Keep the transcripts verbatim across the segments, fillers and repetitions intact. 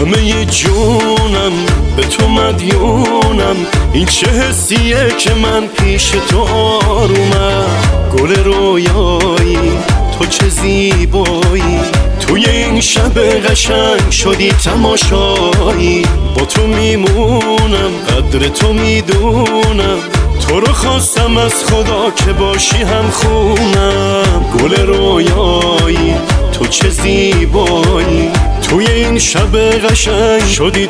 همه جونم به تو مدیونم. این چه حسیه که من پیش تو آرومم. گل رویایی تو چه زیبایی، توی این شب قشنگ شدی تماشایی. با تو میمونم قدر تو میدونم، تو رو خواستم از خدا که باشی هم خونم. گل رویایی تو چه زیبایی، توی این شب قشنگ شدی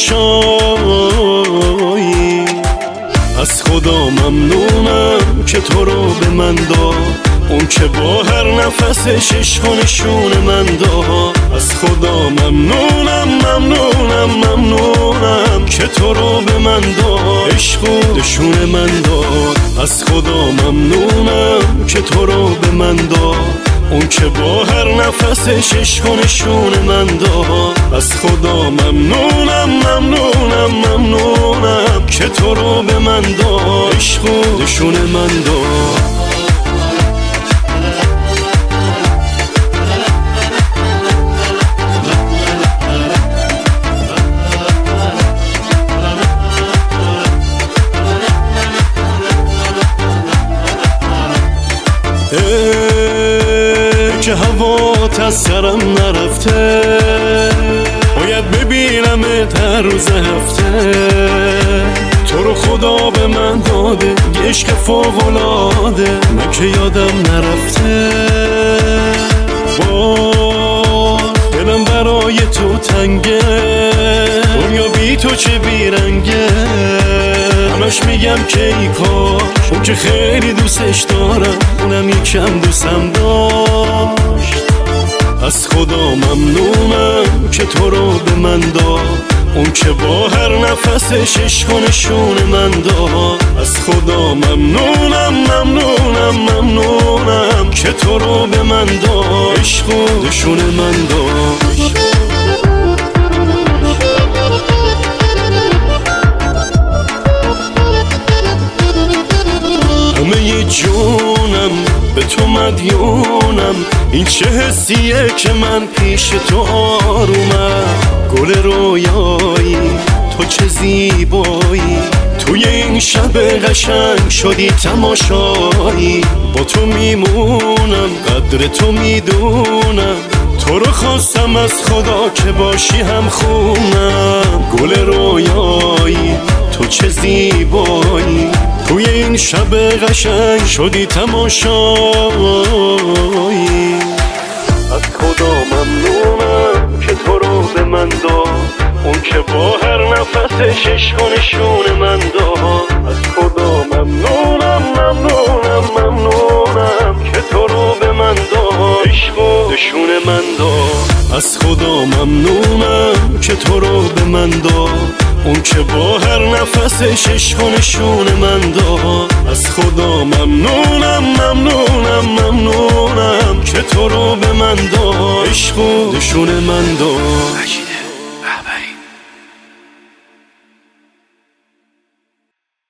تماشایی. از خدا ممنونم که تو رو به من داد، اون که با هر نفسش عشق و نشون من داد. از خدا ممنونم ممنونم ممنونم که تو رو به من داد، عشق و نشون من داد. از خدا ممنونم که تو رو به من داد، اون که با هر نفسش عشق و نشون من داد. از خدا ممنونم ممنونم ممنونم که تو رو به من داد، عشق و نشون من داد. که هوات از سرم نرفته، باید ببینم هر روز هفته. تو رو خدا به من داده عشق فوق‌العاده، من که یادم نرفته. با دلم برای تو تنگه، دنیا بی تو چه بیرنگه. همش میگم که ای کاش، اون که خیلی دوستش دارم اونم یکم دوستم داشت. از خدا ممنونم که تو رو به من داد، اون که با هر نفسش عشق و نشون من داد. از خدا ممنونم ممنونم ممنونم که تو رو به من داد، عشق و نشون من داد. همه جونم به تو مدیونم، این چه حسیه که من پیش تو آرومم. گل رویایی تو چه زیبایی، توی این شب قشنگ شدی تماشایی. با تو میمونم قدر تو میدونم، تو رو خواستم از خدا که باشی هم خونم. گل رویایی تو چه زیبایی، توی این شب قشنگ شدی تماشایی. از خدا ممنونم که تو رو به من داد، اون که با هر نفسش عشق و نشون من داد. از خدا ممنونم ممنونم ممنونم که تو رو به من داد، عشق و نشون من داد. از خدا ممنونم که تو رو به من داد، اون که با هر نفسش عشق و نشون من داد. از خدا ممنونم ممنونم ممنونم که تو رو به من داد، عشق و نشون من داد.